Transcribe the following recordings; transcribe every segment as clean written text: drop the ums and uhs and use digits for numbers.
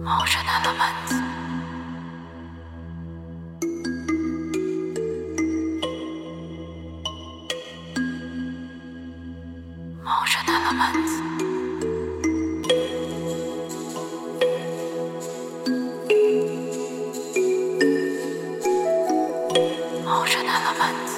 Ocean elements. Ocean elements. Ocean elements.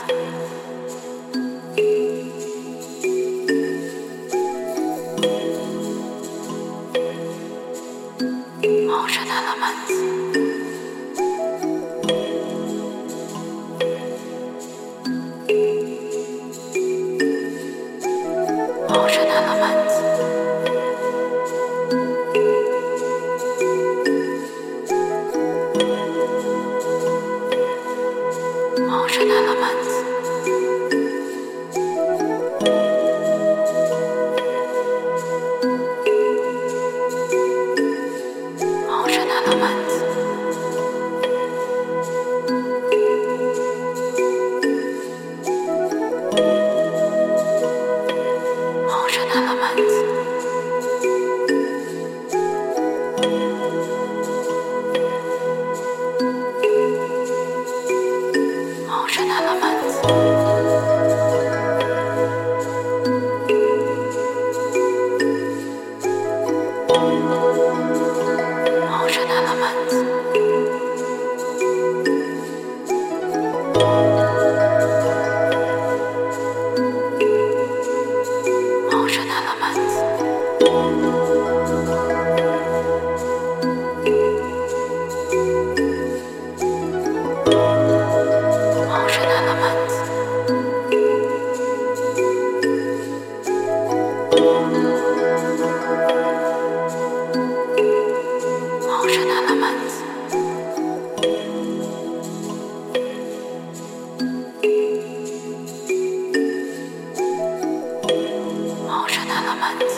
Ocean elements. Ocean elements. Ocean elements. Ocean elements. Ocean elements. Ocean elements. Ocean elements. Ocean elements. Ocean elements. Ocean elements. Ocean elements.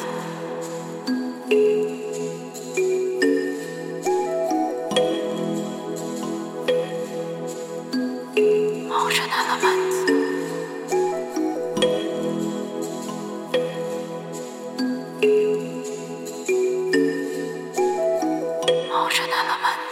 Ocean elements. Ocean elements.